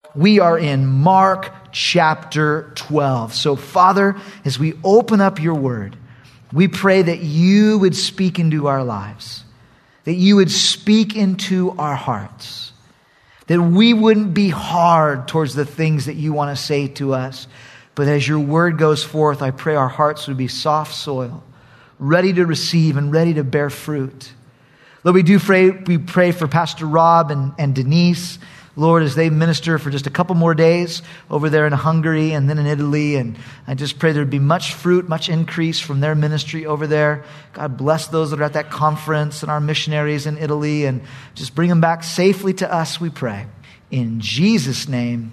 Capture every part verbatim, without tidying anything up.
We are in Mark chapter twelve. So, Father, as we open up your word, we pray that you would speak into our lives, that you would speak into our hearts, that we wouldn't be hard towards the things that you want to say to us. But as your word goes forth, I pray our hearts would be soft soil, ready to receive and ready to bear fruit. Lord, we do pray, we pray for Pastor Rob and, and Denise, Lord, as they minister for just a couple more days over there in Hungary and then in Italy. And I just pray there'd be much fruit, much increase from their ministry over there. God bless those that are at that conference and our missionaries in Italy, and just bring them back safely to us, we pray. In Jesus' name,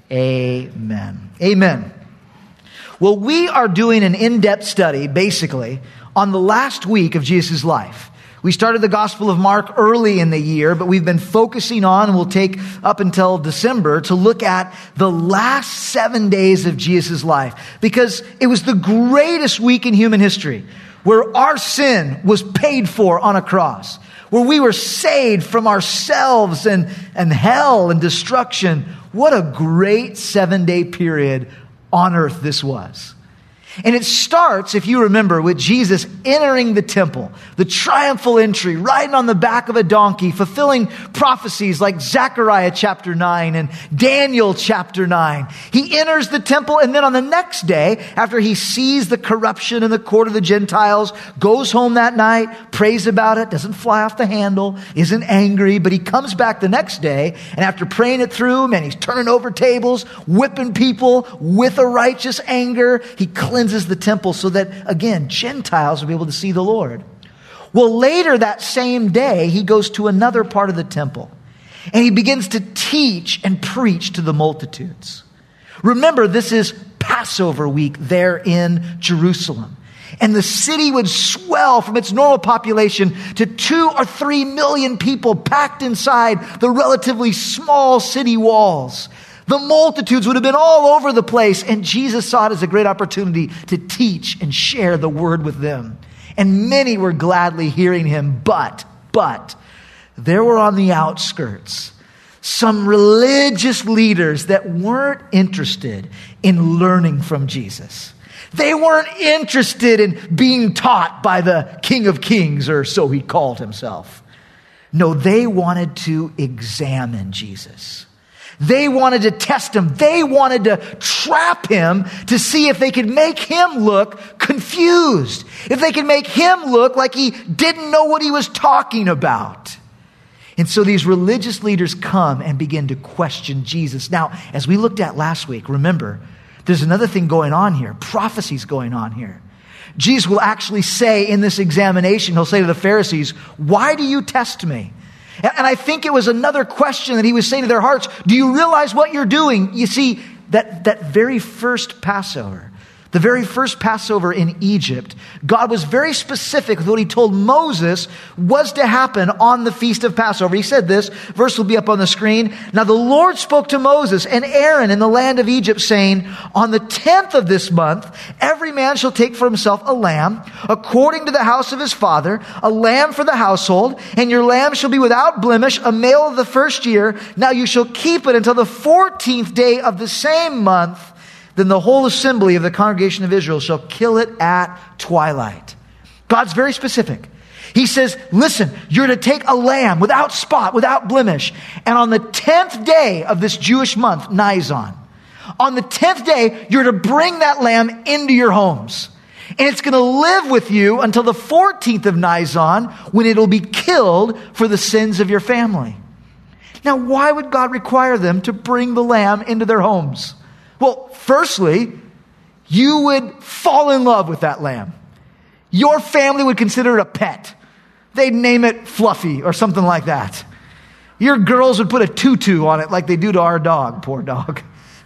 amen. Amen. Well, we are doing an in-depth study, basically, on the last week of Jesus' life. We started the Gospel of Mark early in the year, but we've been focusing on, and we'll take up until December, to look at the last seven days of Jesus' life. Because it was the greatest week in human history, where our sin was paid for on a cross, where we were saved from ourselves and, and hell and destruction. What a great seven-day period on earth this was. And it starts, if you remember, with Jesus entering the temple, the triumphal entry, riding on the back of a donkey, fulfilling prophecies like Zechariah chapter nine and Daniel chapter nine. He enters the temple, and then on the next day, after he sees the corruption in the court of the Gentiles, goes home that night, prays about it, doesn't fly off the handle, isn't angry, but he comes back the next day, and after praying it through, man, he's turning over tables, whipping people with a righteous anger. He cleanses the temple so that, again, Gentiles will be able to see the Lord. Well, later that same day, he goes to another part of the temple, and he begins to teach and preach to the multitudes. Remember, this is Passover week there in Jerusalem, and the city would swell from its normal population to two or three million people packed inside the relatively small city walls. The multitudes would have been all over the place, and Jesus saw it as a great opportunity to teach and share the word with them. And many were gladly hearing him, but, but, there were on the outskirts some religious leaders that weren't interested in learning from Jesus. They weren't interested in being taught by the King of Kings, or so he called himself. No, they wanted to examine Jesus. They wanted to test him. They wanted to trap him to see if they could make him look confused, if they could make him look like he didn't know what he was talking about. And so these religious leaders come and begin to question Jesus. Now, as we looked at last week, remember, there's another thing going on here. Prophecy's going on here. Jesus will actually say in this examination, he'll say to the Pharisees, "Why do you test me?" And I think it was another question that he was saying to their hearts. Do you realize what you're doing? You see, that, that very first Passover, the very first Passover in Egypt, God was very specific with what he told Moses was to happen on the feast of Passover. He said this, verse will be up on the screen. Now the Lord spoke to Moses and Aaron in the land of Egypt, saying, on the tenth of this month, every man shall take for himself a lamb, according to the house of his father, a lamb for the household, and your lamb shall be without blemish, a male of the first year. Now you shall keep it until the fourteenth day of the same month. Then the whole assembly of the congregation of Israel shall kill it at twilight. God's very specific. He says, listen, you're to take a lamb without spot, without blemish. And on the tenth day of this Jewish month, Nisan, on the tenth day, you're to bring that lamb into your homes. And it's going to live with you until the fourteenth of Nisan, when it'll be killed for the sins of your family. Now, why would God require them to bring the lamb into their homes? Well, firstly, you would fall in love with that lamb. Your family would consider it a pet. They'd name it Fluffy or something like that. Your girls would put a tutu on it like they do to our dog, poor dog.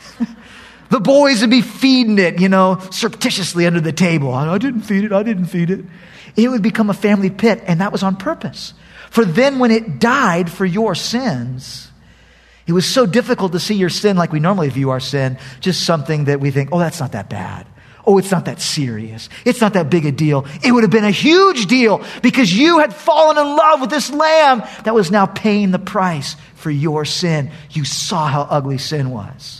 The boys would be feeding it, you know, surreptitiously under the table. I didn't feed it, I didn't feed it. It would become a family pet, and that was on purpose. For then when it died for your sins, it was so difficult to see your sin like we normally view our sin, just something that we think, oh, that's not that bad. oh, it's not that serious. It's not that big a deal. It would have been a huge deal because you had fallen in love with this lamb that was now paying the price for your sin. You saw how ugly sin was.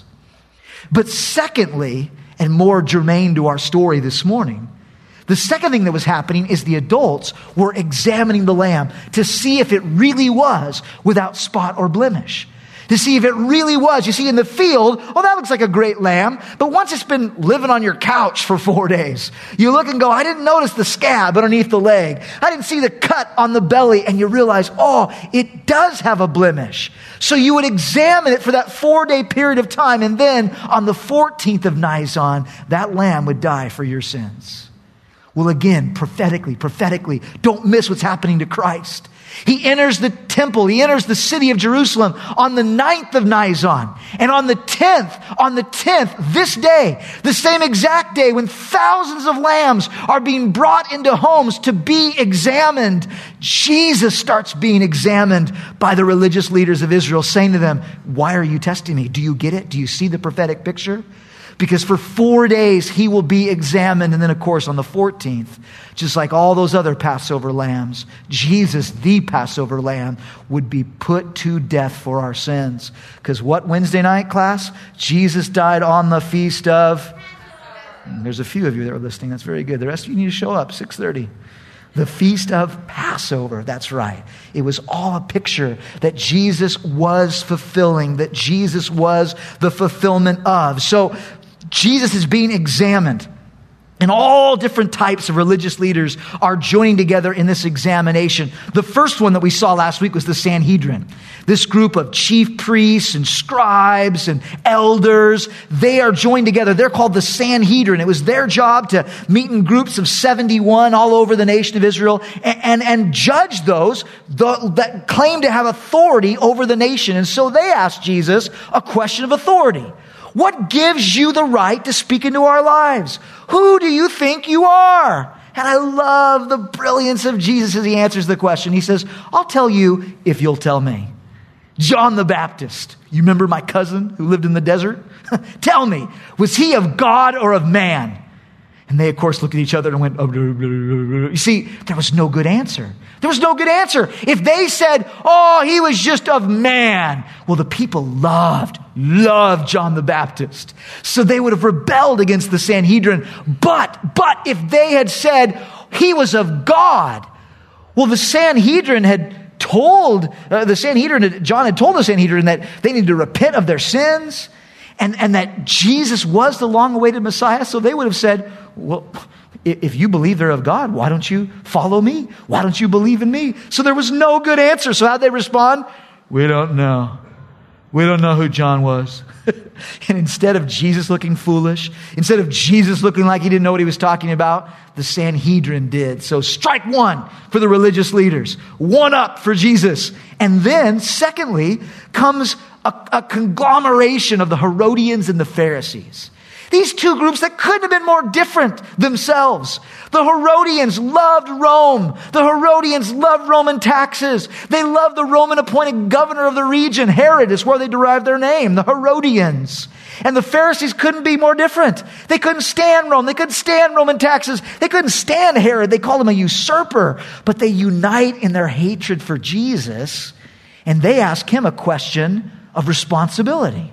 But secondly, and more germane to our story this morning, the second thing that was happening is the adults were examining the lamb to see if it really was without spot or blemish. To see if it really was. You see, in the field, oh, that looks like a great lamb. But once it's been living on your couch for four days, you look and go, I didn't notice the scab underneath the leg. I didn't see the cut on the belly. And you realize, oh, it does have a blemish. So you would examine it for that four-day period of time. And then on the fourteenth of Nisan, that lamb would die for your sins. Well, again, prophetically, prophetically, don't miss what's happening to Christ. He enters the temple. He enters the city of Jerusalem on the ninth of Nisan. And on the tenth, on the tenth, this day, the same exact day when thousands of lambs are being brought into homes to be examined, Jesus starts being examined by the religious leaders of Israel, saying to them, why are you testing me? Do you get it? Do you see the prophetic picture? Because for four days he will be examined. And then, of course, on the fourteenth, just like all those other Passover lambs, Jesus, the Passover lamb, would be put to death for our sins. Because what Wednesday night, class? Jesus died on the feast of... There's a few of you that are listening. That's very good. The rest of you need to show up, six thirty. The feast of Passover. That's right. It was all a picture that Jesus was fulfilling, that Jesus was the fulfillment of. So Jesus is being examined. And all different types of religious leaders are joining together in this examination. The first one that we saw last week was the Sanhedrin. This group of chief priests and scribes and elders, they are joined together. They're called the Sanhedrin. It was their job to meet in groups of seventy-one all over the nation of Israel and, and, and judge those the, that claim to have authority over the nation. And so they asked Jesus a question of authority. What gives you the right to speak into our lives? Who do you think you are? And I love the brilliance of Jesus as he answers the question. He says, I'll tell you if you'll tell me. John the Baptist, you remember my cousin who lived in the desert? Tell me, was he of God or of man? And they, of course, looked at each other and went, oh, blah, blah, blah, blah. You see, there was no good answer. There was no good answer. If they said, oh, he was just of man, well, the people loved, loved John the Baptist. So they would have rebelled against the Sanhedrin. But, but if they had said he was of God, well, the Sanhedrin had told, uh, the Sanhedrin, John had told the Sanhedrin that they needed to repent of their sins and, and that Jesus was the long-awaited Messiah. So they would have said, well, if you believe they're of God, why don't you follow me? Why don't you believe in me? So there was no good answer. So how'd they respond? We don't know. We don't know who John was. And instead of Jesus looking foolish, instead of Jesus looking like he didn't know what he was talking about, the Sanhedrin did. So strike one for the religious leaders. One up for Jesus. And then, secondly, comes a, a conglomeration of the Herodians and the Pharisees. These two groups that couldn't have been more different themselves. The Herodians loved Rome. The Herodians loved Roman taxes. They loved the Roman appointed governor of the region. Herod is where they derived their name, the Herodians. And the Pharisees couldn't be more different. They couldn't stand Rome. They couldn't stand Roman taxes. They couldn't stand Herod. They called him a usurper. But they unite in their hatred for Jesus, and they ask him a question of responsibility.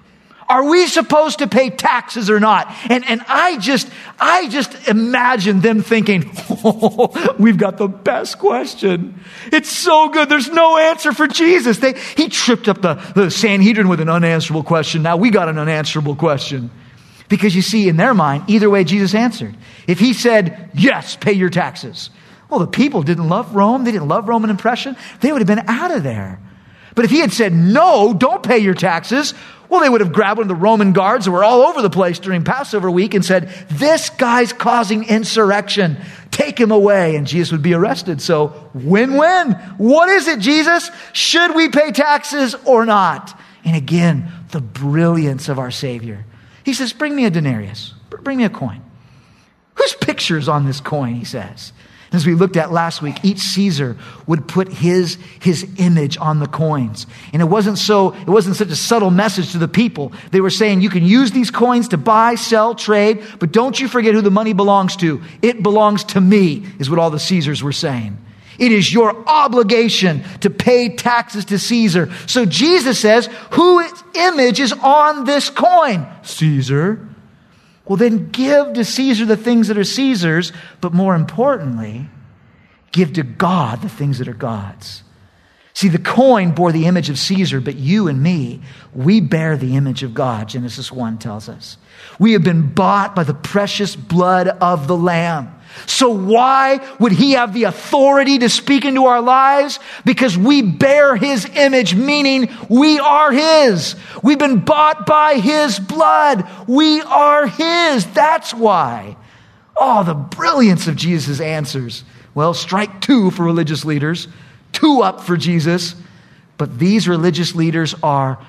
Are we supposed to pay taxes or not? And and I just I just imagine them thinking, oh, we've got the best question. It's so good. There's no answer for Jesus. They, he tripped up the, the Sanhedrin with an unanswerable question. Now we got an unanswerable question. Because you see, in their mind, either way Jesus answered. If he said, yes, pay your taxes. Well, the people didn't love Rome. They didn't love Roman oppression. They would have been out of there. But if he had said, no, don't pay your taxes, well, they would have grabbed one of the Roman guards who were all over the place during Passover week and said, this guy's causing insurrection. Take him away. And Jesus would be arrested. So win-win. What is it, Jesus? Should we pay taxes or not? And again, the brilliance of our Savior. He says, bring me a denarius. Bring me a coin. Whose picture is on this coin, he says. As we looked at last week, each Caesar would put his, his image on the coins. And it wasn't so, it wasn't such a subtle message to the people. They were saying, you can use these coins to buy, sell, trade, but don't you forget who the money belongs to. It belongs to me, is what all the Caesars were saying. It is your obligation to pay taxes to Caesar. So Jesus says, whose image is on this coin? Caesar. Well, then give to Caesar the things that are Caesar's, but more importantly, give to God the things that are God's. See, the coin bore the image of Caesar, but you and me, we bear the image of God, Genesis one tells us. We have been bought by the precious blood of the Lamb. So why would he have the authority to speak into our lives? Because we bear his image, meaning we are his. We've been bought by his blood. We are his. That's why. Oh, the brilliance of Jesus' answers. Well, strike two for religious leaders. Two up for Jesus. But these religious leaders are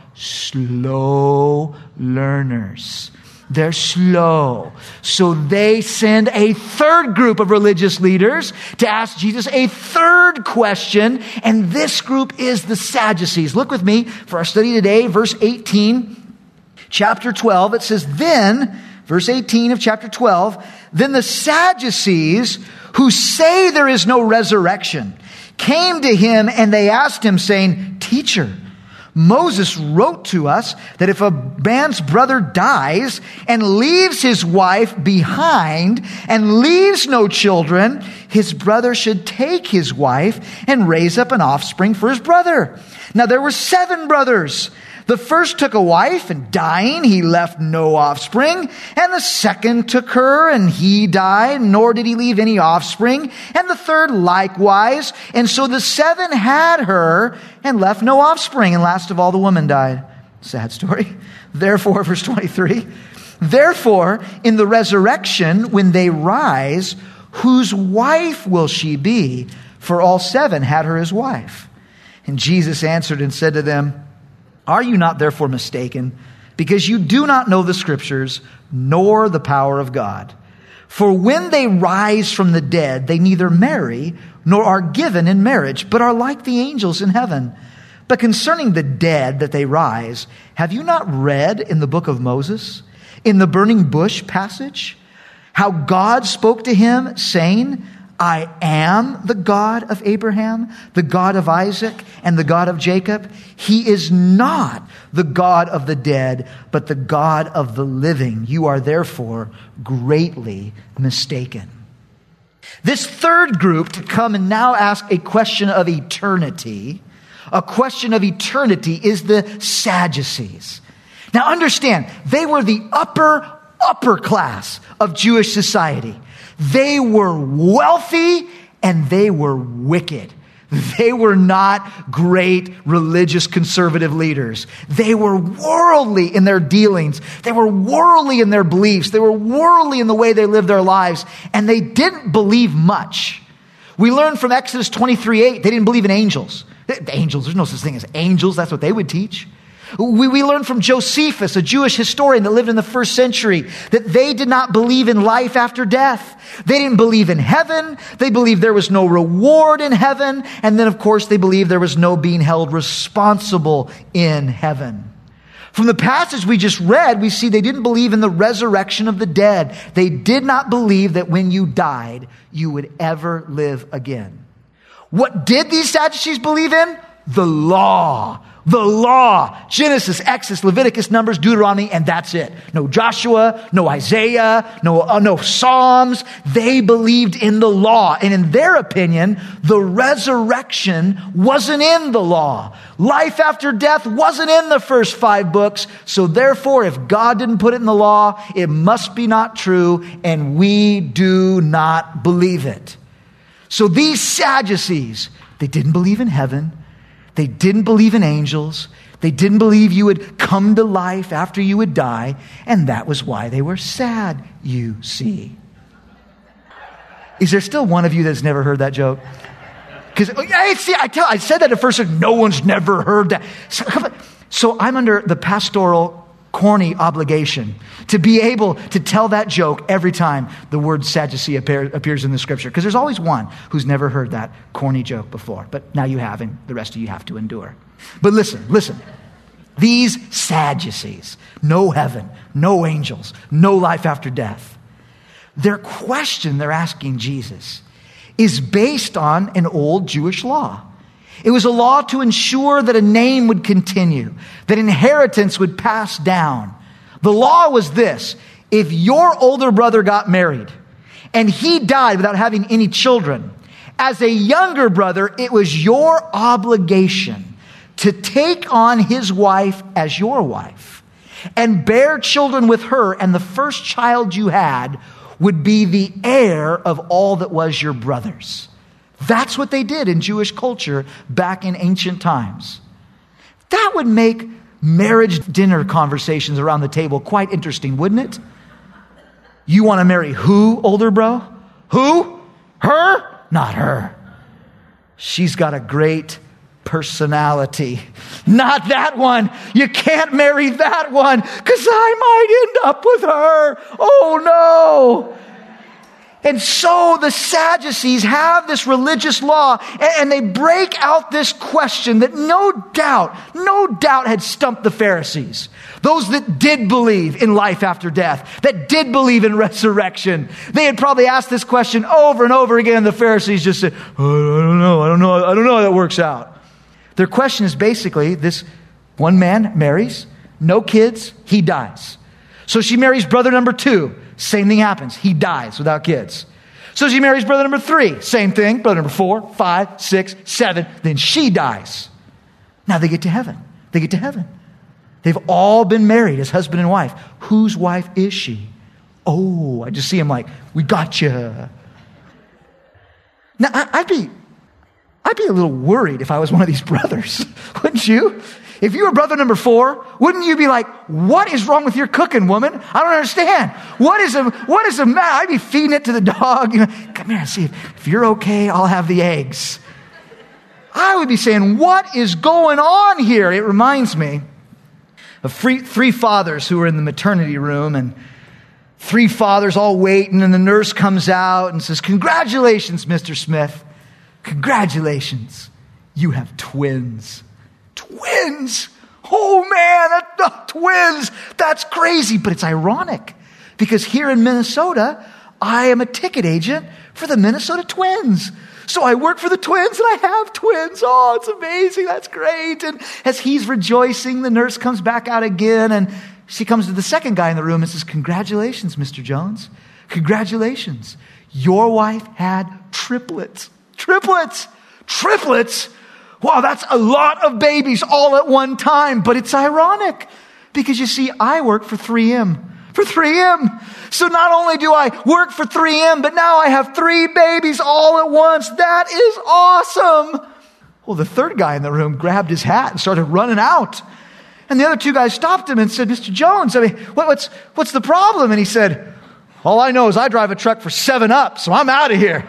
slow learners. They're slow. So they send a third group of religious leaders to ask Jesus a third question. And this group is the Sadducees. Look with me for our study today, verse eighteen, chapter twelve. It says, then, verse eighteen of chapter twelve, then the Sadducees, who say there is no resurrection, came to him and they asked him, saying, Teacher, Moses wrote to us that if a man's brother dies and leaves his wife behind and leaves no children, his brother should take his wife and raise up an offspring for his brother. Now there were seven brothers. The first took a wife, and dying, he left no offspring. And the second took her, and he died, nor did he leave any offspring. And the third likewise. And so the seven had her and left no offspring. And last of all, the woman died. Sad story. Therefore, verse twenty-three, therefore, in the resurrection, when they rise, whose wife will she be? For all seven had her as wife. And Jesus answered and said to them, are you not therefore mistaken? Because you do not know the scriptures, nor the power of God. For when they rise from the dead, they neither marry, nor are given in marriage, but are like the angels in heaven. But concerning the dead that they rise, have you not read in the book of Moses, in the burning bush passage, how God spoke to him, saying, I am the God of Abraham, the God of Isaac, and the God of Jacob. He is not the God of the dead, but the God of the living. You are therefore greatly mistaken. This third group to come and now ask a question of eternity, a question of eternity, is the Sadducees. Now understand, they were the upper, upper class of Jewish society. They were wealthy and they were wicked. They were not great religious conservative leaders. They were worldly in their dealings. They were worldly in their beliefs. They were worldly in the way they lived their lives. And they didn't believe much. We learned from Exodus twenty-three eight, they didn't believe in angels. Angels, there's no such thing as angels. That's what they would teach. We, we learn from Josephus, a Jewish historian that lived in the first century, that they did not believe in life after death. They didn't believe in heaven. They believed there was no reward in heaven. And then, of course, they believed there was no being held responsible in heaven. From the passage we just read, we see they didn't believe in the resurrection of the dead. They did not believe that when you died, you would ever live again. What did these Sadducees believe in? The law. The law. Genesis, Exodus, Leviticus, Numbers, Deuteronomy, and that's it. No Joshua, no Isaiah, no, uh, no Psalms. They believed in the law. And in their opinion, the resurrection wasn't in the law. Life after death wasn't in the first five books. So therefore, if God didn't put it in the law, it must be not true, and we do not believe it. So these Sadducees, they didn't believe in heaven. They didn't believe in angels. They didn't believe you would come to life after you would die. And that was why they were sad, you see. Is there still one of you that's never heard that joke? Because I, see, I, tell, I said that at first, no one's never heard that. So, so I'm under the pastoral corny obligation to be able to tell that joke every time the word Sadducee appear, appears in the scripture. Because there's always one who's never heard that corny joke before. But now you have, and the rest of you have to endure. But listen, listen. These Sadducees, no heaven, no angels, no life after death. Their question they're asking Jesus is based on an old Jewish law. It was a law to ensure that a name would continue, that inheritance would pass down. The law was this: if your older brother got married and he died without having any children, as a younger brother, it was your obligation to take on his wife as your wife and bear children with her, and the first child you had would be the heir of all that was your brother's. That's what they did in Jewish culture back in ancient times. That would make marriage dinner conversations around the table quite interesting, wouldn't it? You want to marry who, older bro? Who? Her? Not her. She's got a great personality. Not that one. You can't marry that one because I might end up with her. Oh no. And so the Sadducees have this religious law, and they break out this question that no doubt, no doubt had stumped the Pharisees. Those that did believe in life after death, that did believe in resurrection. They had probably asked this question over and over again. The Pharisees just said, oh, I don't know, I don't know, I don't know how that works out. Their question is basically this: one man marries, no kids, he dies. So she marries brother number two. Same thing happens. He dies without kids. So she marries brother number three. Same thing. Brother number four, five, six, seven. Then she dies. Now they get to heaven. They get to heaven. They've all been married as husband and wife. Whose wife is she? Oh, I just see him like, we got you. Now I'd be, I'd be a little worried if I was one of these brothers. Wouldn't you? If you were brother number four, wouldn't you be like, what is wrong with your cooking, woman? I don't understand. What is a, what is a matter? I'd be feeding it to the dog. You know, come here and see if, if you're okay, I'll have the eggs. I would be saying, what is going on here? It reminds me of three, three fathers who were in the maternity room, and three fathers all waiting, and the nurse comes out and says, congratulations, Mister Smith. Congratulations. You have twins. Twins. Oh man, that, that, twins. That's crazy. But it's ironic because here in Minnesota, I am a ticket agent for the Minnesota Twins. So I work for the Twins and I have twins. Oh, it's amazing. That's great. And as he's rejoicing, the nurse comes back out again, and she comes to the second guy in the room and says, congratulations, Mister Jones. Congratulations. Your wife had triplets. Triplets. Triplets. Wow, that's a lot of babies all at one time. But it's ironic because you see, I work for three M. For three M. So not only do I work for three M, but now I have three babies all at once. That is awesome. Well, the third guy in the room grabbed his hat and started running out. And the other two guys stopped him and said, Mister Jones, I mean, what, what's, what's the problem? And he said, all I know is I drive a truck for seven up, so I'm out of here.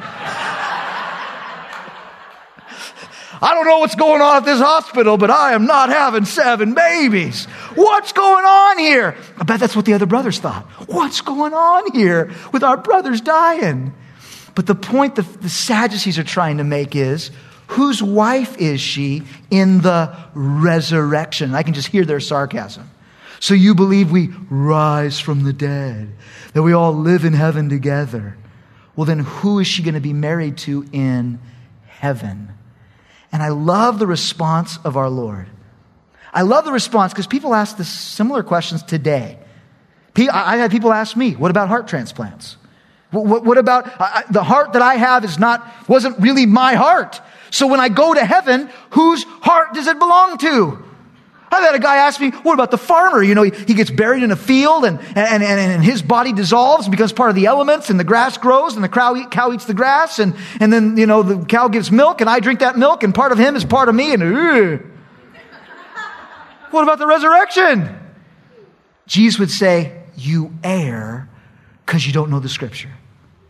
I don't know what's going on at this hospital, but I am not having seven babies. What's going on here? I bet that's what the other brothers thought. What's going on here with our brothers dying? But the point that the Sadducees are trying to make is, whose wife is she in the resurrection? I can just hear their sarcasm. So you believe we rise from the dead, that we all live in heaven together. Well, then who is she going to be married to in heaven? And I love the response of our Lord. I love the response because people ask this similar questions today. I had people ask me, what about heart transplants? What, what, what about uh, the heart that I have is not, wasn't really my heart. So when I go to heaven, whose heart does it belong to? I've had a guy ask me, what about the farmer? You know, he, he gets buried in a field and, and, and, and his body dissolves and becomes part of the elements, and the grass grows and the cow, eat, cow eats the grass, and, and then, you know, the cow gives milk and I drink that milk and part of him is part of me. And ugh. What about the resurrection? Jesus would say, you err because you don't know the scripture.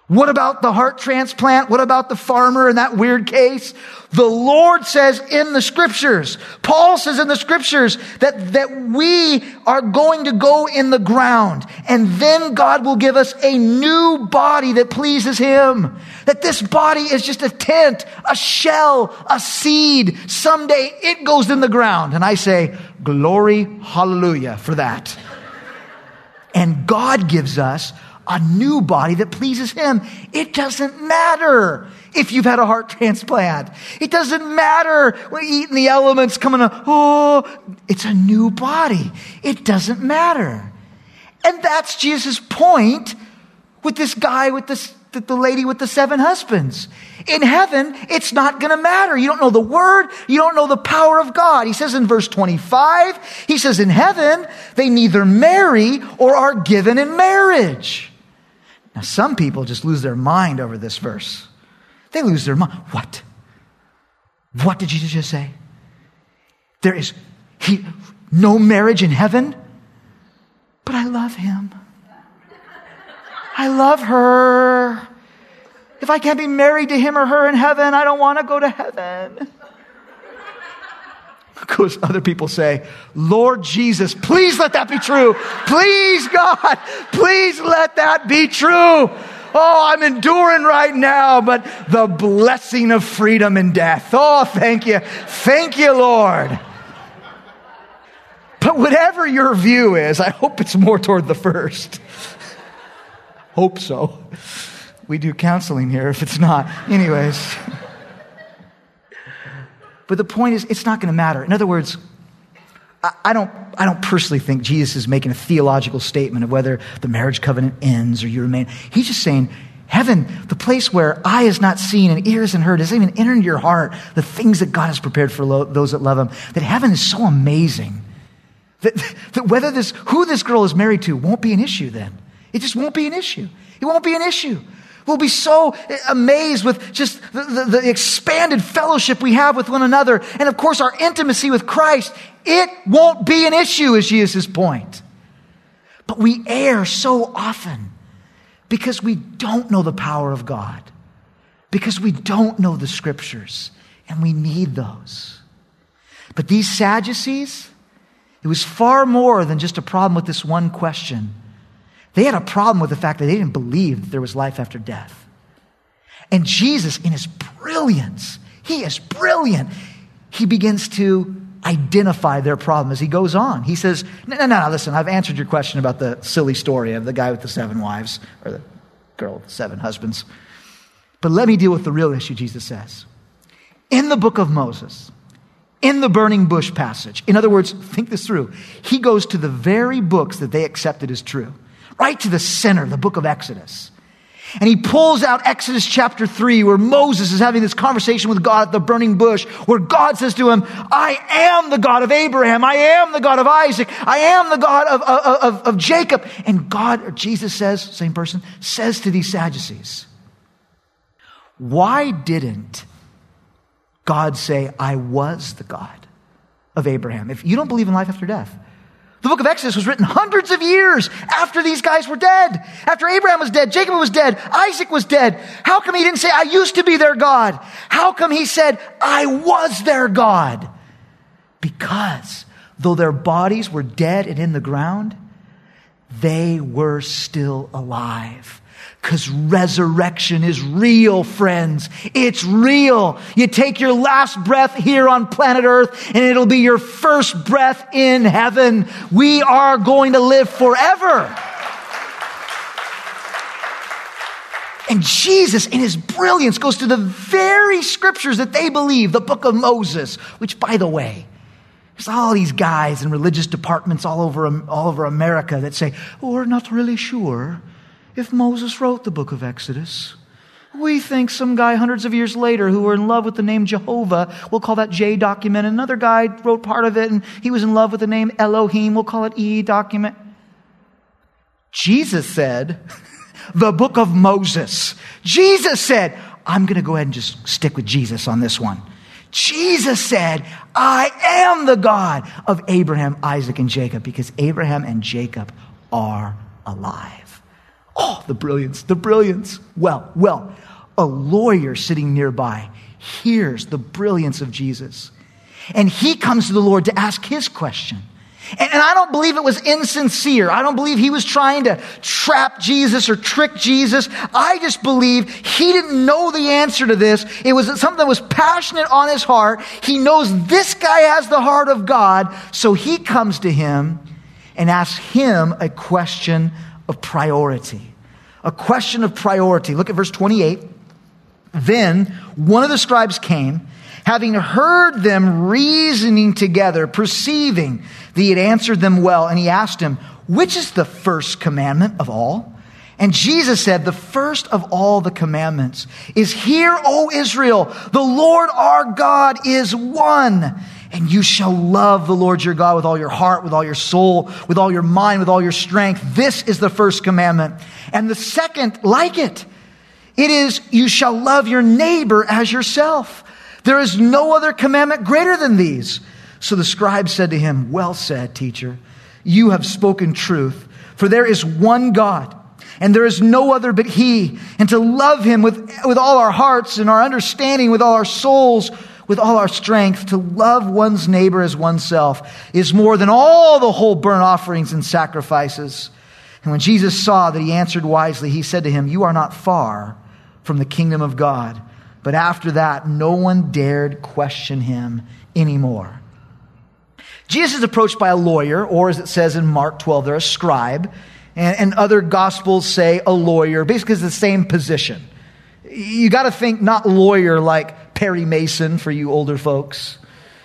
What about the heart transplant? What about the farmer in that weird case? The Lord says in the scriptures, Paul says in the scriptures that, that we are going to go in the ground, and then God will give us a new body that pleases him. That this body is just a tent, a shell, a seed. Someday it goes in the ground. And I say, glory, hallelujah for that. And God gives us a new body that pleases him. It doesn't matter if you've had a heart transplant. It doesn't matter when eating the elements coming up. Oh, it's a new body. It doesn't matter. And that's Jesus' point with this guy, with this, the lady with the seven husbands. In heaven, it's not going to matter. You don't know the word. You don't know the power of God. He says in verse twenty-five, he says in heaven, they neither marry or are given in marriage. Now, some people just lose their mind over this verse. They lose their mind. What? What did Jesus just say? There is he, no marriage in heaven? But I love him. I love her. If I can't be married to him or her in heaven, I don't want to go to heaven. Of course, other people say, Lord Jesus, please let that be true. Please, God, please let that be true. Oh, I'm enduring right now, but the blessing of freedom in death. Oh, thank you. Thank you, Lord. But whatever your view is, I hope it's more toward the first. Hope so. We do counseling here if it's not. Anyways. But the point is, it's not going to matter. In other words, I, I don't I don't personally think Jesus is making a theological statement of whether the marriage covenant ends or you remain. He's just saying, heaven, the place where eye has not seen and ear hasn't heard, doesn't even enter into your heart, the things that God has prepared for lo- those that love him, that heaven is so amazing that, that whether this, who this girl is married to won't be an issue then. It just won't be an issue. It won't be an issue. We'll be so amazed with just the, the, the expanded fellowship we have with one another. And of course, our intimacy with Christ. It won't be an issue, is Jesus' point. But we err so often because we don't know the power of God. Because we don't know the scriptures. And we need those. But these Sadducees, it was far more than just a problem with this one question. They had a problem with the fact that they didn't believe that there was life after death. And Jesus, in his brilliance, he is brilliant. He begins to identify their problem as he goes on. He says, no, no, no, listen, I've answered your question about the silly story of the guy with the seven wives, or the girl with the seven husbands. But let me deal with the real issue, Jesus says. In the book of Moses, in the burning bush passage, in other words, think this through. He goes to the very books that they accepted as true. Right to the center, the book of Exodus. And he pulls out Exodus chapter three, where Moses is having this conversation with God at the burning bush, where God says to him, I am the God of Abraham. I am the God of Isaac. I am the God of, of, of, of Jacob. And God, or Jesus says, same person, says to these Sadducees, why didn't God say, I was the God of Abraham? If you don't believe in life after death, the book of Exodus was written hundreds of years after these guys were dead. After Abraham was dead, Jacob was dead, Isaac was dead. How come he didn't say, I used to be their God? How come he said, I was their God? Because though their bodies were dead and in the ground, they were still alive. Because resurrection is real, friends. It's real. You take your last breath here on planet Earth, and it'll be your first breath in heaven. We are going to live forever. And Jesus, in his brilliance, goes to the very scriptures that they believe, the book of Moses, which, by the way, there's all these guys in religious departments all over, all over America that say, oh, we're not really sure if Moses wrote the book of Exodus. We think some guy hundreds of years later who were in love with the name Jehovah, we'll call that J document. Another guy wrote part of it and he was in love with the name Elohim, we'll call it E document. Jesus said, the book of Moses. Jesus said, I'm going to go ahead and just stick with Jesus on this one. Jesus said, I am the God of Abraham, Isaac, and Jacob, because Abraham and Jacob are alive. Oh, the brilliance, the brilliance. Well, well, a lawyer sitting nearby hears the brilliance of Jesus. And he comes to the Lord to ask his question. And, and I don't believe it was insincere. I don't believe he was trying to trap Jesus or trick Jesus. I just believe he didn't know the answer to this. It was something that was passionate on his heart. He knows this guy has the heart of God. So he comes to him and asks him a question of priority. A question of priority. Look at verse twenty-eight. Then one of the scribes came, having heard them reasoning together, perceiving that he had answered them well, and he asked him, which is the first commandment of all? And Jesus said, the first of all the commandments is, hear, O Israel, the Lord our God is one. And you shall love the Lord your God with all your heart, with all your soul, with all your mind, with all your strength. This is the first commandment. And the second, like it, it is, you shall love your neighbor as yourself. There is no other commandment greater than these. So the scribe said to him, well said, teacher, you have spoken truth. For there is one God, and there is no other but he. And to love him with, with all our hearts and our understanding, with all our souls, with all our strength, to love one's neighbor as oneself is more than all the whole burnt offerings and sacrifices. And when Jesus saw that he answered wisely, he said to him, you are not far from the kingdom of God. But after that, no one dared question him anymore. Jesus is approached by a lawyer, or as it says in Mark twelve, they're a scribe. And, and other gospels say a lawyer. Basically, it's the same position. You got to think not lawyer like Perry Mason for you older folks,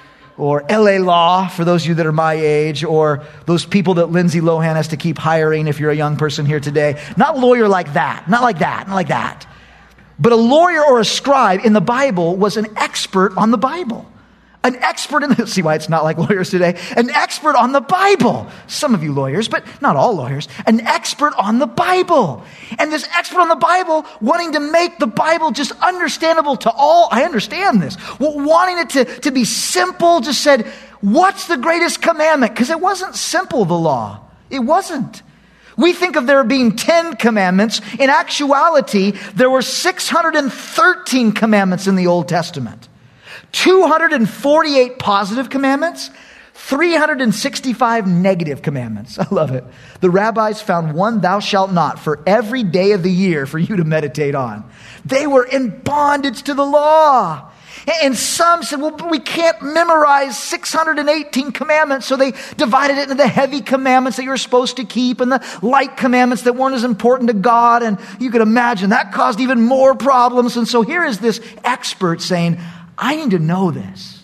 or L A Law for those of you that are my age, or those people that Lindsay Lohan has to keep hiring if you're a young person here today. Not lawyer like that. Not like that. Not like that. But a lawyer or a scribe in the Bible was an expert on the Bible. An expert in the, see why it's not like lawyers today? An expert on the Bible. Some of you lawyers, but not all lawyers. An expert on the Bible. And this expert on the Bible wanting to make the Bible just understandable to all. I understand this. Well, wanting it to, to be simple, just said, what's the greatest commandment? Because it wasn't simple, the law. It wasn't. We think of there being ten commandments. In actuality, there were six hundred thirteen commandments in the Old Testament. two hundred forty-eight positive commandments, three hundred sixty-five negative commandments. I love it. The rabbis found one thou shalt not for every day of the year for you to meditate on. They were in bondage to the law. And some said, well, we can't memorize six hundred eighteen commandments. So they divided it into the heavy commandments that you're supposed to keep and the light commandments that weren't as important to God. And you could imagine that caused even more problems. And so here is this expert saying, I need to know this.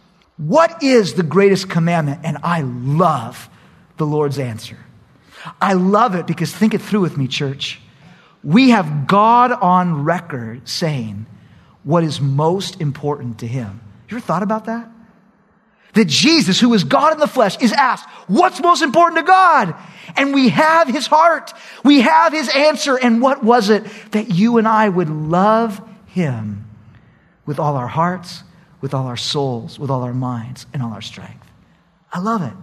What is the greatest commandment? And I love the Lord's answer. I love it because think it through with me, church. We have God on record saying what is most important to him. You ever thought about that? That Jesus, who is God in the flesh, is asked, what's most important to God? And we have his heart. We have his answer. And what was it? That you and I would love him with all our hearts, with all our souls, with all our minds, and all our strength. I love it.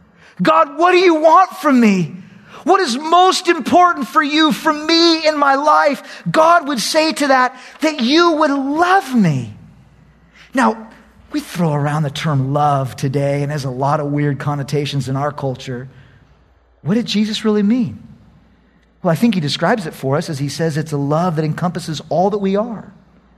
God, what do you want from me? What is most important for you, from me in my life? God would say to that, that you would love me. Now, we throw around the term love today, and there's a lot of weird connotations in our culture. What did Jesus really mean? Well, I think he describes it for us as he says it's a love that encompasses all that we are.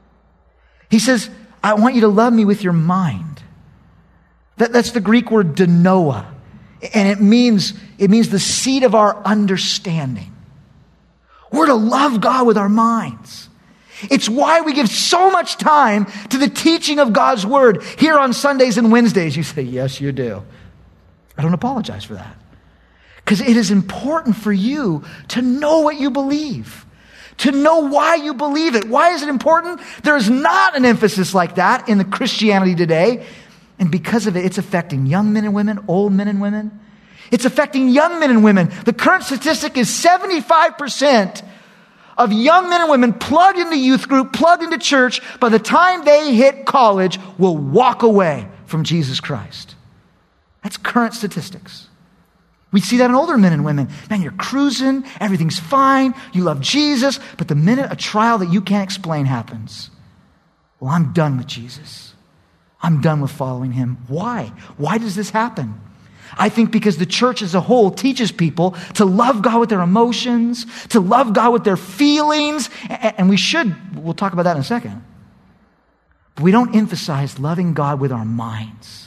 He says, I want you to love me with your mind. That, that's the Greek word denoa. And it means, it means the seat of our understanding. We're to love God with our minds. It's why we give so much time to the teaching of God's word here on Sundays and Wednesdays. You say, yes, you do. I don't apologize for that. Because it is important for you to know what you believe. To know why you believe it. Why is it important? There is not an emphasis like that in the Christianity today. And because of it, it's affecting young men and women, old men and women. It's affecting young men and women. The current statistic is seventy-five percent of young men and women plugged into youth group, plugged into church, by the time they hit college, will walk away from Jesus Christ. That's current statistics. We see that in older men and women. Man, you're cruising, everything's fine, you love Jesus, but the minute a trial that you can't explain happens, well, I'm done with Jesus. I'm done with following him. Why? Why does this happen? I think because the church as a whole teaches people to love God with their emotions, to love God with their feelings, and we should, we'll talk about that in a second. But we don't emphasize loving God with our minds.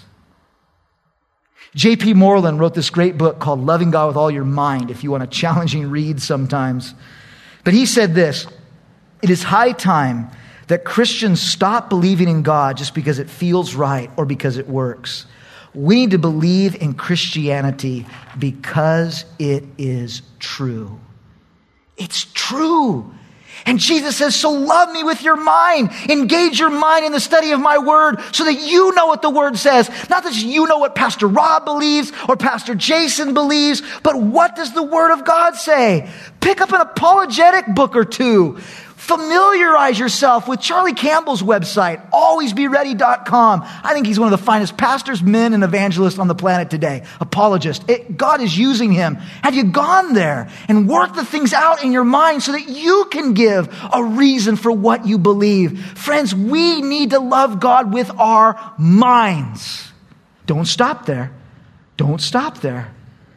J P Moreland wrote this great book called Loving God with All Your Mind, if you want a challenging read sometimes. But he said this, it is high time that Christians stop believing in God just because it feels right or because it works. We need to believe in Christianity because it is true. It's true. And Jesus says, so love me with your mind. Engage your mind in the study of my word so that you know what the word says. Not that you know what Pastor Rob believes or Pastor Jason believes, but what does the word of God say? Pick up an apologetic book or two. Familiarize yourself with Charlie Campbell's website, always be ready dot com. I think he's one of the finest pastors, men, and evangelists on the planet today. Apologist. It, God is using him. Have you gone there and worked the things out in your mind so that you can give a reason for what you believe? Friends, we need to love God with our minds. Don't stop there. Don't stop there.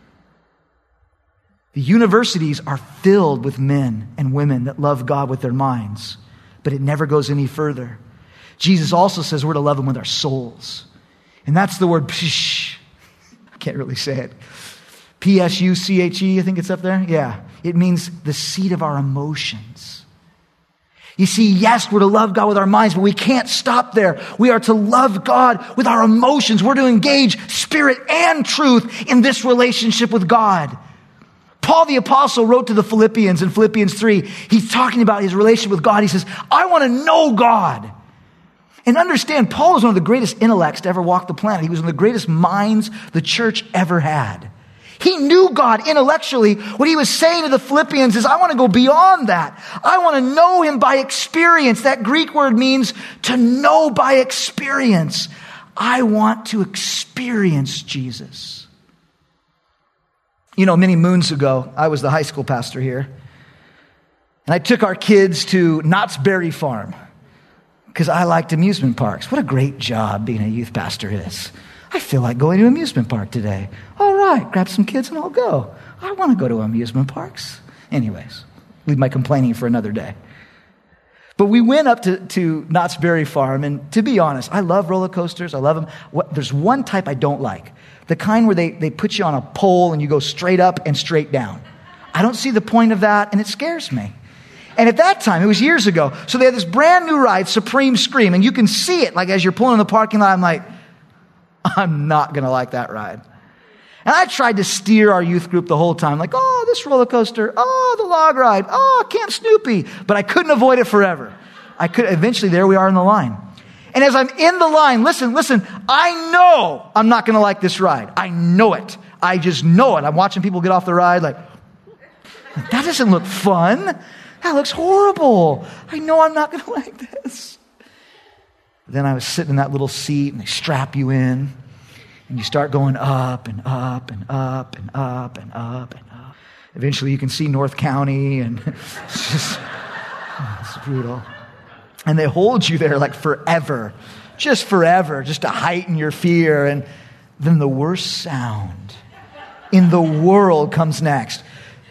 The universities are filled with men and women that love God with their minds, but it never goes any further. Jesus also says we're to love him with our souls. And that's the word psh. I can't really say it. P S U C H E, I think it's up there. Yeah. It means the seat of our emotions. You see, yes, we're to love God with our minds, but we can't stop there. We are to love God with our emotions. We're to engage spirit and truth in this relationship with God. Paul the apostle wrote to the Philippians in Philippians three. He's talking about his relationship with God. He says, I want to know God. And understand, Paul was one of the greatest intellects to ever walk the planet. He was one of the greatest minds the church ever had. He knew God intellectually. What he was saying to the Philippians is, I want to go beyond that. I want to know him by experience. That Greek word means to know by experience. I want to experience Jesus. You know, many moons ago, I was the high school pastor here, and I took our kids to Knott's Berry Farm because I liked amusement parks. What a great job being a youth pastor is. I feel like going to an amusement park today. All right, grab some kids and I'll go. I want to go to amusement parks. Anyways, leave my complaining for another day. But we went up to, to Knott's Berry Farm, and to be honest, I love roller coasters. I love them. What, there's one type I don't like. The kind where they, they put you on a pole and you go straight up and straight down. I don't see the point of that, and it scares me. And at that time, it was years ago, so they had this brand new ride, Supreme Scream, and you can see it, like as you're pulling in the parking lot, I'm like, I'm not going to like that ride. And I tried to steer our youth group the whole time, like, oh, this roller coaster, oh, the log ride, oh, Camp Snoopy, but I couldn't avoid it forever. I could, eventually, there we are in the line. And as I'm in the line, listen, listen, I know I'm not going to like this ride. I know it. I just know it. I'm watching people get off the ride like, that doesn't look fun. That looks horrible. I know I'm not going to like this. Then I was sitting in that little seat and they strap you in and you start going up and up and up and up and up and up. Eventually you can see North County and it's just, it's brutal. And they hold you there like forever, just forever, just to heighten your fear. And then the worst sound in the world comes next.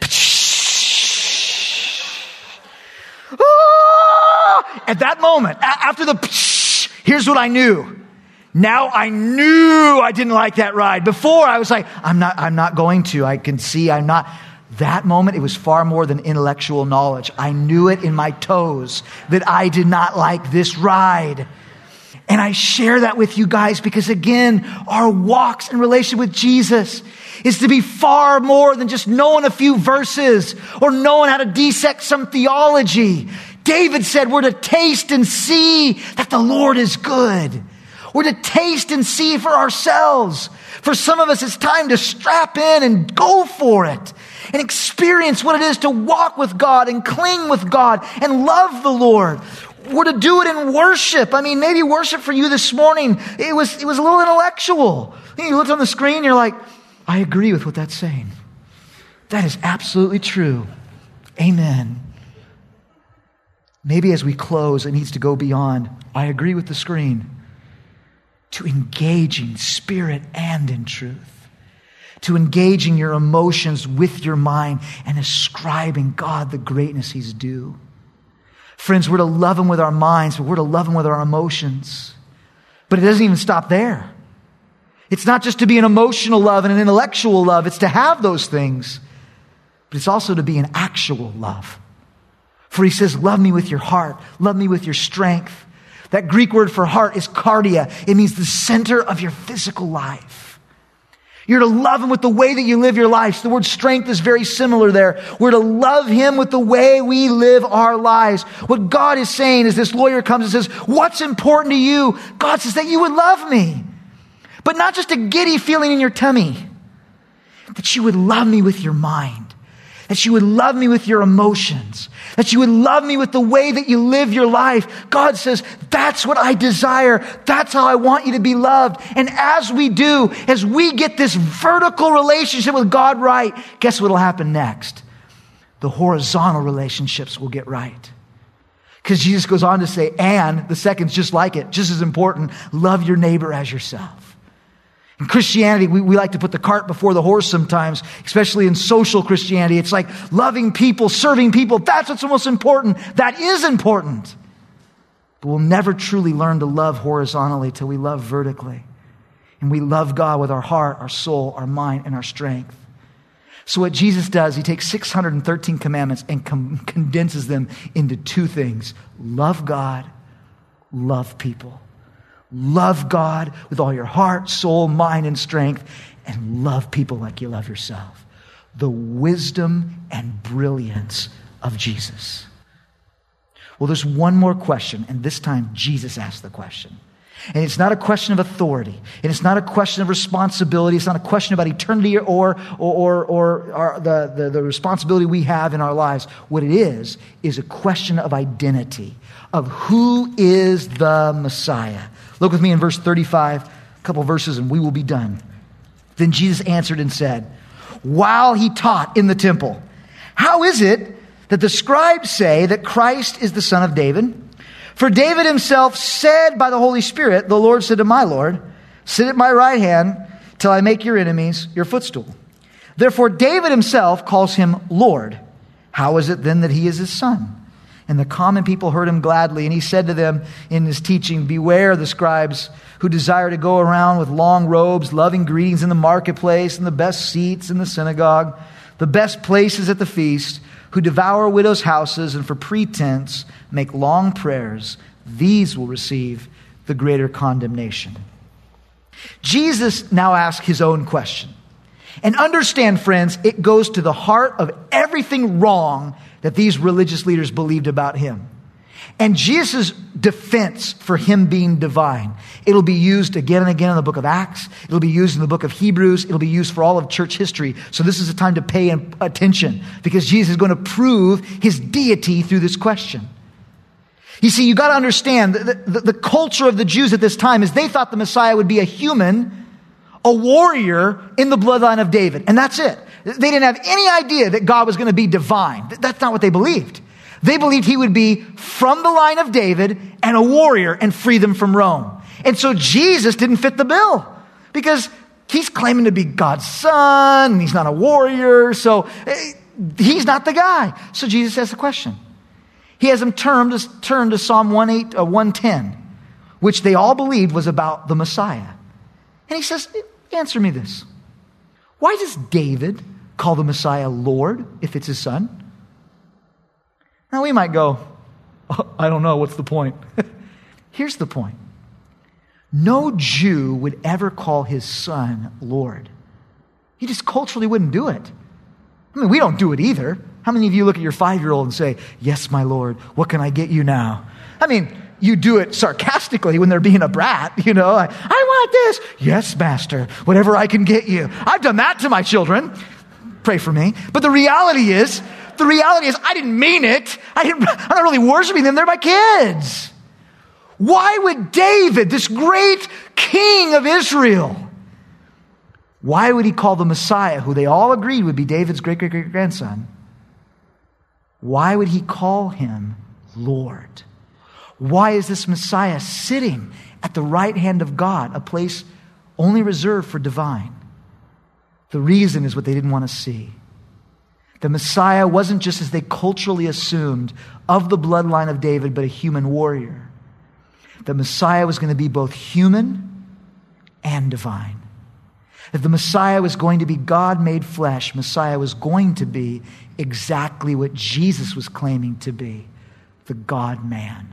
At that moment, after the here's what I knew. Now I knew I didn't like that ride. Before I was like, I'm not, I'm not going to. I can see I'm not. That moment, it was far more than intellectual knowledge. I knew it in my toes that I did not like this ride. And I share that with you guys because, again, our walks in relation with Jesus is to be far more than just knowing a few verses or knowing how to dissect some theology. David said we're to taste and see that the Lord is good. We're to taste and see for ourselves. For some of us, it's time to strap in and go for it and experience what it is to walk with God and cling with God and love the Lord. We're to do it in worship. I mean, maybe worship for you this morning, it was, it was a little intellectual. You looked on the screen, you're like, I agree with what that's saying. That is absolutely true. Amen. Maybe as we close, it needs to go beyond, I agree with the screen, to engaging spirit and in truth. To engaging your emotions with your mind and ascribing God the greatness He's due. Friends, we're to love Him with our minds, but we're to love Him with our emotions. But it doesn't even stop there. It's not just to be an emotional love and an intellectual love. It's to have those things. But it's also to be an actual love. For He says, love me with your heart. Love me with your strength. That Greek word for heart is cardia. It means the center of your physical life. You're to love Him with the way that you live your life. The word strength is very similar there. We're to love Him with the way we live our lives. What God is saying is this lawyer comes and says, what's important to you? God says that you would love me. But not just a giddy feeling in your tummy. That you would love me with your mind. That you would love me with your emotions. That you would love me with the way that you live your life. God says, that's what I desire. That's how I want you to be loved. And as we do, as we get this vertical relationship with God right, guess what will happen next? The horizontal relationships will get right. Because Jesus goes on to say, and the second's just like it, just as important, love your neighbor as yourself. In Christianity, we, we like to put the cart before the horse sometimes, especially in social Christianity. It's like loving people, serving people. That's what's the most important. That is important. But we'll never truly learn to love horizontally till we love vertically. And we love God with our heart, our soul, our mind, and our strength. So what Jesus does, He takes six hundred thirteen commandments and com- condenses them into two things. Love God, love people. Love God with all your heart, soul, mind, and strength, and love people like you love yourself. The wisdom and brilliance of Jesus. Well, there's one more question, and this time Jesus asked the question. And it's not a question of authority, and it's not a question of responsibility. It's not a question about eternity or, or, or, or our, the, the, the responsibility we have in our lives. What it is, is a question of identity, of who is the Messiah. Look with me in verse thirty-five, a couple verses, and we will be done. Then Jesus answered and said, while He taught in the temple, how is it that the scribes say that Christ is the son of David? For David himself said by the Holy Spirit, the Lord said to my Lord, sit at my right hand till I make your enemies your footstool. Therefore David himself calls Him Lord. How is it then that He is His son? And the common people heard Him gladly. And He said to them in His teaching, beware the scribes who desire to go around with long robes, loving greetings in the marketplace and the best seats in the synagogue, the best places at the feast, who devour widows' houses and for pretense make long prayers. These will receive the greater condemnation. Jesus now asks His own question. And understand, friends, it goes to the heart of everything wrong that these religious leaders believed about Him. And Jesus' defense for Him being divine, it'll be used again and again in the book of Acts. It'll be used in the book of Hebrews. It'll be used for all of church history. So this is a time to pay attention because Jesus is going to prove His deity through this question. You see, you got to understand the, the, the culture of the Jews at this time is they thought the Messiah would be a human, a warrior in the bloodline of David. And that's it. They didn't have any idea that God was going to be divine. That's not what they believed. They believed He would be from the line of David and a warrior and free them from Rome. And so Jesus didn't fit the bill because He's claiming to be God's son. And He's not a warrior. So He's not the guy. So Jesus asks the question. He has them turn to, turn to Psalm one ten, which they all believed was about the Messiah. And He says, answer me this. Why does David call the Messiah Lord if it's his son? Now we might go, oh, I don't know, what's the point? Here's the point. No Jew would ever call his son Lord. He just culturally wouldn't do it. I mean, we don't do it either. How many of you look at your five-year-old and say, yes, my Lord, what can I get you now? I mean, you do it sarcastically when they're being a brat, you know. I, I want this. Yes, master, whatever I can get you. I've done that to my children. Pray for me. But the reality is, the reality is I didn't mean it. I didn't, I'm not really worshiping them. They're my kids. Why would David, this great king of Israel, Why would he call the Messiah, who they all agreed would be David's great-great-great-grandson, why would he call him Lord? Why is this Messiah sitting at the right hand of God, a place only reserved for divine? The reason is what they didn't want to see. The Messiah wasn't just, as they culturally assumed, of the bloodline of David, but a human warrior. The Messiah was going to be both human and divine. If the Messiah was going to be God made flesh, Messiah was going to be exactly what Jesus was claiming to be, the God-man.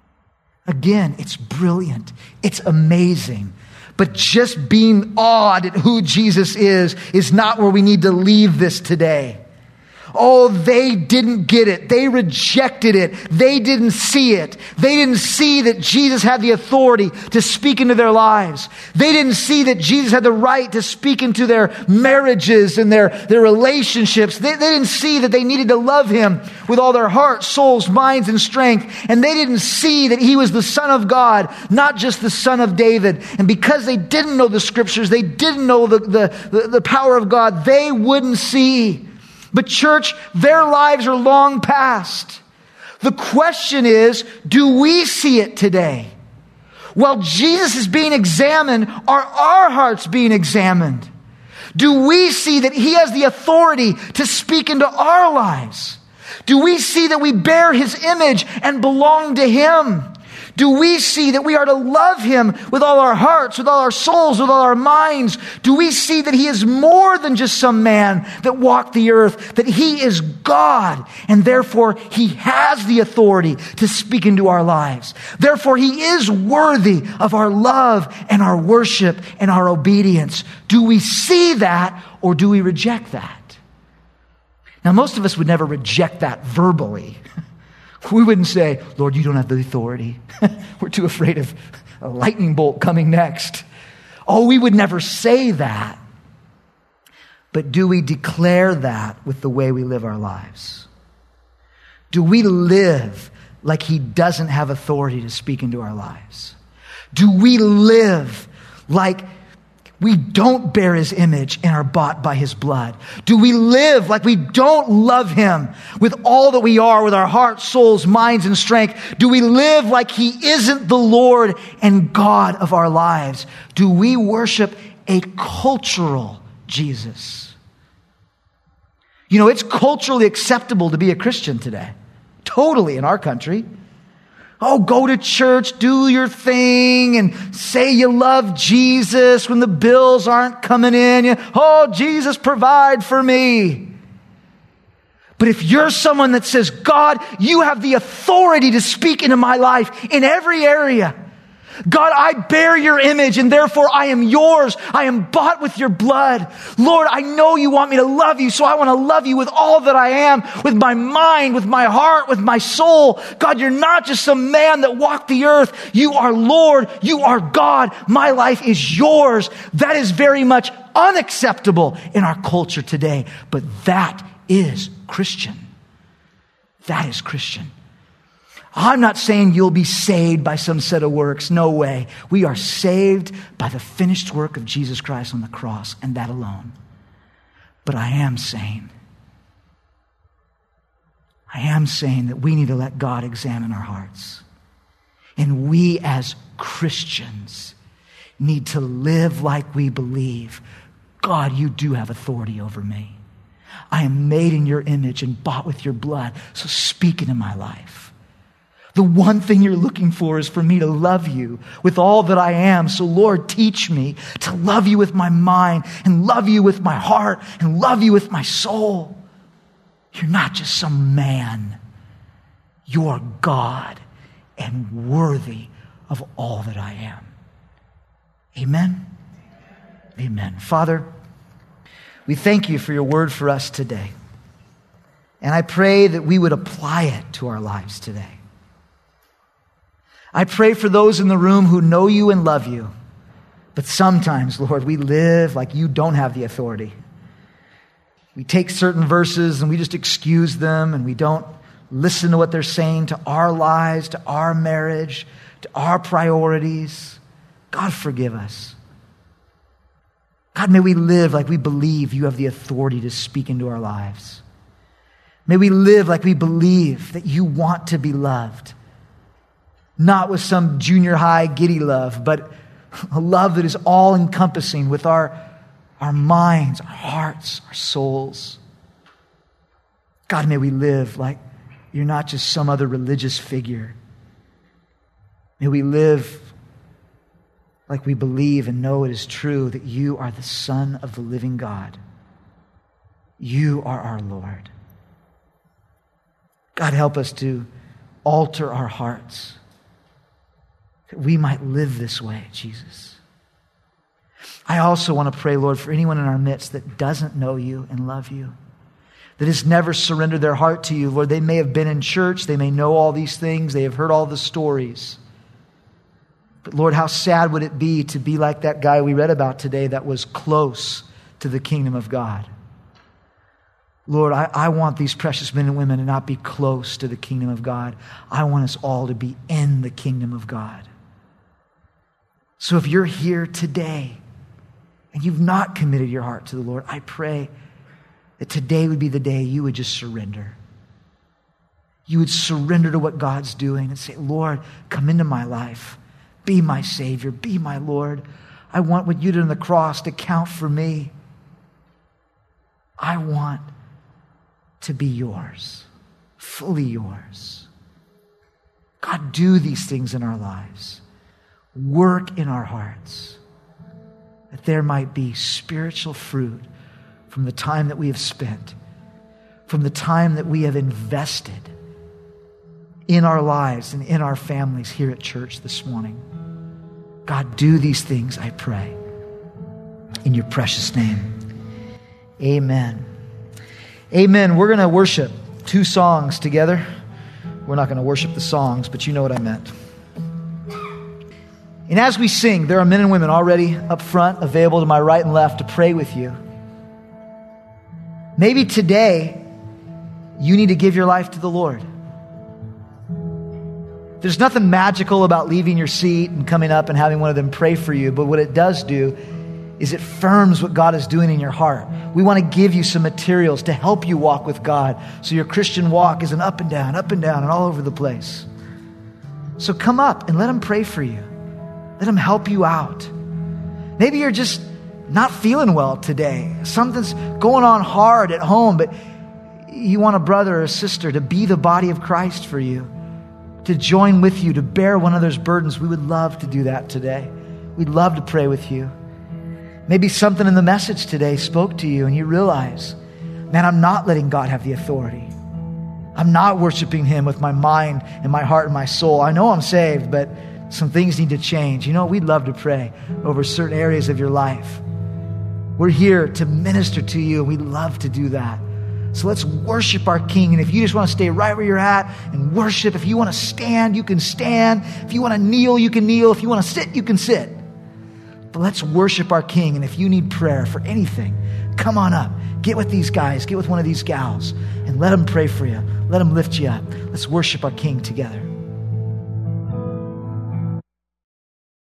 Again, it's brilliant. It's amazing. But just being awed at who Jesus is is not where we need to leave this today. Oh, they didn't get it. They rejected it. They didn't see it. They didn't see that Jesus had the authority to speak into their lives. They didn't see that Jesus had the right to speak into their marriages and their, their relationships. They, they didn't see that they needed to love him with all their hearts, souls, minds, and strength. And they didn't see that he was the Son of God, not just the Son of David. And because they didn't know the scriptures, they didn't know the, the, the, the power of God, they wouldn't see. But church, their lives are long past. The question is, do we see it today? While Jesus is being examined, are our hearts being examined? Do we see that he has the authority to speak into our lives? Do we see that we bear his image and belong to him? Do we see that we are to love him with all our hearts, with all our souls, with all our minds? Do we see that he is more than just some man that walked the earth, that he is God, and therefore he has the authority to speak into our lives? Therefore, he is worthy of our love and our worship and our obedience. Do we see that, or do we reject that? Now, most of us would never reject that verbally. We wouldn't say, Lord, you don't have the authority. We're too afraid of a lightning bolt coming next. Oh, we would never say that. But do we declare that with the way we live our lives? Do we live like he doesn't have authority to speak into our lives? Do we live like we don't bear his image and are bought by his blood? Do we live like we don't love him with all that we are, with our hearts, souls, minds, and strength? Do we live like he isn't the Lord and God of our lives? Do we worship a cultural Jesus? You know, it's culturally acceptable to be a Christian today. Totally in our country. Oh, go to church, do your thing, and say you love Jesus when the bills aren't coming in. You, oh, Jesus, provide for me. But if you're someone that says, God, you have the authority to speak into my life in every area. God, I bear your image and therefore I am yours. I am bought with your blood. Lord, I know you want me to love you, so I want to love you with all that I am, with my mind, with my heart, with my soul. God, you're not just some man that walked the earth. You are Lord. You are God. My life is yours. That is very much unacceptable in our culture today. But that is Christian. That is Christian. I'm not saying you'll be saved by some set of works. No way. We are saved by the finished work of Jesus Christ on the cross, and that alone. But I am saying, I am saying that we need to let God examine our hearts. And we as Christians need to live like we believe, God, you do have authority over me. I am made in your image and bought with your blood, so speak into my life. The one thing you're looking for is for me to love you with all that I am. So Lord, teach me to love you with my mind and love you with my heart and love you with my soul. You're not just some man. You're God and worthy of all that I am. Amen? Amen. Father, we thank you for your word for us today. And I pray that we would apply it to our lives today. I pray for those in the room who know you and love you, but sometimes, Lord, we live like you don't have the authority. We take certain verses and we just excuse them, and we don't listen to what they're saying to our lives, to our marriage, to our priorities. God, forgive us. God, may we live like we believe you have the authority to speak into our lives. May we live like we believe that you want to be loved. Not with some junior high giddy love, but a love that is all-encompassing with our, our minds, our hearts, our souls. God, may we live like you're not just some other religious figure. May we live like we believe and know it is true that you are the Son of the living God. You are our Lord. God, help us to alter our hearts that we might live this way, Jesus. I also want to pray, Lord, for anyone in our midst that doesn't know you and love you, that has never surrendered their heart to you. Lord, they may have been in church, they may know all these things, they have heard all the stories. But Lord, how sad would it be to be like that guy we read about today that was close to the kingdom of God? Lord, I, I want these precious men and women to not be close to the kingdom of God. I want us all to be in the kingdom of God. So if you're here today and you've not committed your heart to the Lord, I pray that today would be the day you would just surrender. You would surrender to what God's doing and say, Lord, come into my life. Be my Savior. Be my Lord. I want what you did on the cross to count for me. I want to be yours, fully yours. God, do these things in our lives. Work in our hearts, that there might be spiritual fruit from the time that we have spent, from the time that we have invested in our lives and in our families here at church this morning. God, do these things, I pray, in your precious name. Amen. Amen. We're going to worship two songs together. We're not going to worship the songs, but you know what I meant. And as we sing, there are men and women already up front, available to my right and left to pray with you. Maybe today, you need to give your life to the Lord. There's nothing magical about leaving your seat and coming up and having one of them pray for you, but what it does do is it firms what God is doing in your heart. We want to give you some materials to help you walk with God so your Christian walk isn't up and down, up and down, and all over the place. So come up and let Him pray for you. Let Him help you out. Maybe you're just not feeling well today. Something's going on hard at home, but you want a brother or a sister to be the body of Christ for you, to join with you, to bear one another's burdens. We would love to do that today. We'd love to pray with you. Maybe something in the message today spoke to you and you realize, man, I'm not letting God have the authority. I'm not worshiping Him with my mind and my heart and my soul. I know I'm saved, but some things need to change. You know, we'd love to pray over certain areas of your life. We're here to minister to you, and we'd love to do that. So let's worship our King. And if you just want to stay right where you're at and worship, if you want to stand, you can stand. If you want to kneel, you can kneel. If you want to sit, you can sit. But let's worship our King. And if you need prayer for anything, come on up. Get with these guys. Get with one of these gals. And let them pray for you. Let them lift you up. Let's worship our King together.